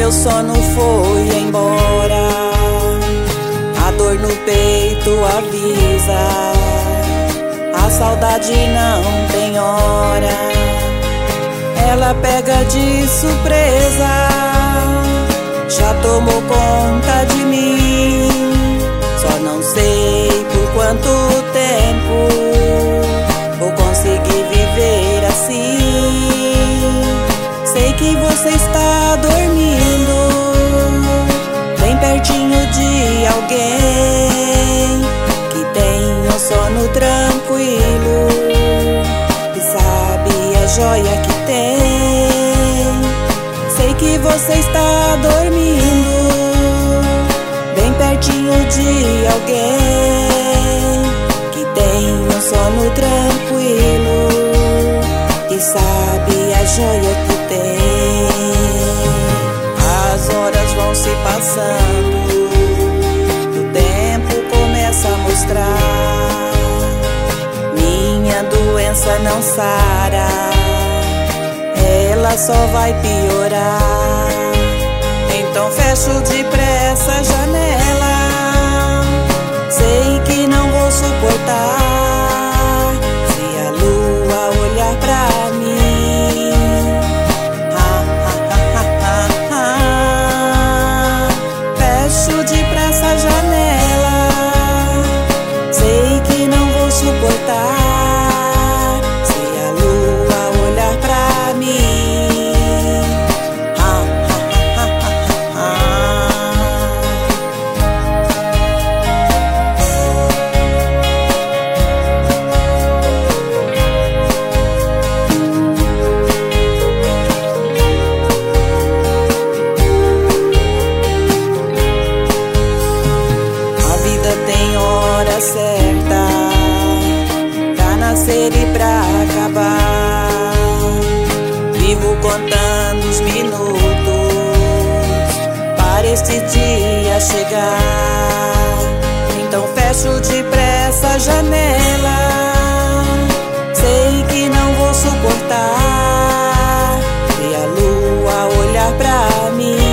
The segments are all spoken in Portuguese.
meu sono foi embora. A dor no peito avisa, a saudade não tem hora. Ela pega de surpresa, já tomou conta de mim. Só não sei por quanto tempo vou conseguir viver assim. Sei que você está dormindo bem pertinho de alguém que tem um sono tranquilo e sabe a joia que tem. Sei que você está dormindo bem pertinho de alguém que tem um sono tranquilo e sabe a joia que tem. As horas vão se passando, o tempo começa a mostrar. Minha doença não sara, ela só vai piorar. Então fecho depressa a janela, sei que não vou suportar se a lua olhar pra mim. Fecho depressa a janela, sei que não vou suportar se a lua olhar pra mim. Certa pra nascer e pra acabar. Vivo contando os minutos para este dia chegar. Então fecho depressa a janela, sei que não vou suportar se a lua olhar pra mim.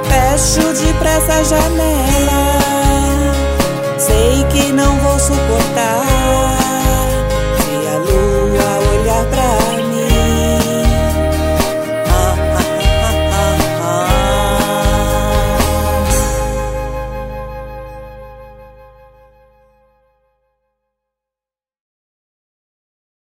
Fecho depressa a janela, sei que não vou suportar